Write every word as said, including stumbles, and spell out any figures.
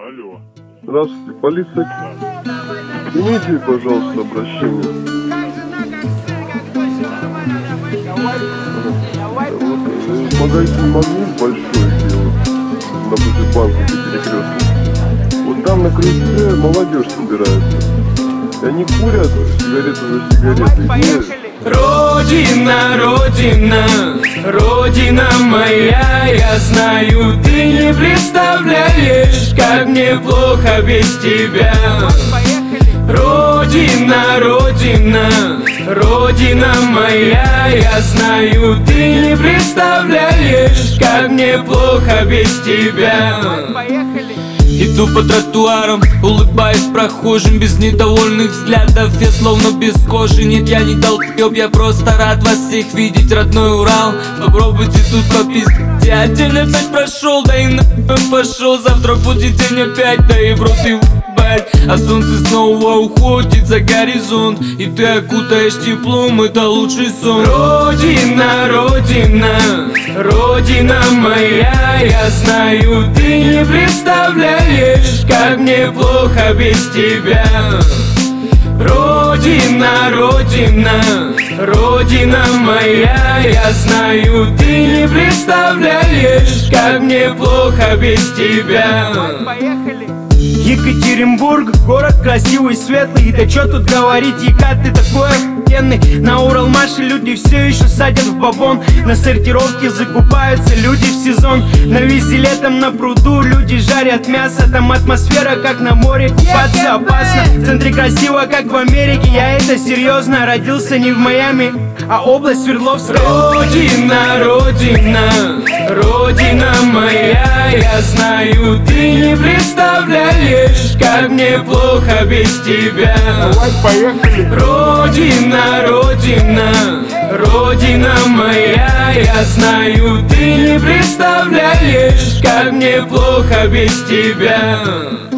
Алло. Здравствуйте, полиция. Примите, пожалуйста, обращение. Вот, магазин «Магнит» большой, где вот, напротив банка перекресток. Вот там на крыльце молодежь собирается. И они курят сигарету за сигаретой. Родина, Родина, Родина моя, я знаю, ты не представляешь, как мне плохо без тебя. Родина, Родина, Родина моя, я знаю, ты не представляешь, как мне плохо без тебя. Иду по тротуарам, улыбаюсь прохожим, без недовольных взглядов, я словно без кожи. Нет, я не долбёб, я просто рад вас всех видеть, родной Урал. Попробуйте тут попиздить, я день опять прошел, да и нахуй пошел. Завтра будет день опять, да и в рот и ебать. А солнце снова уходит за горизонт, и ты окутаешь теплом, это лучший сон. Родина, Родина, Родина моя, я знаю, ты не представляешь, как мне плохо без тебя. Родина, Родина, Родина моя, я знаю, ты не представляешь, как мне плохо без тебя. Екатеринбург, город красивый, светлый, да чё тут говорить, Ека, ты такой охуенный. На Уралмаше люди все еще садят в бабон, на сортировке закупаются люди в сезон. На визе летом на пруду люди жарят мясо, там атмосфера как на море, купаться опасно. В центре красиво, как в Америке, я это серьезно, родился не в Майами, а область Свердловская. Родина, Родина, Родина моя, я знаю, ты не представляешь, как мне плохо без тебя. Давай, поехали. Родина, Родина, Родина моя, я знаю, ты не представляешь, как мне плохо без тебя.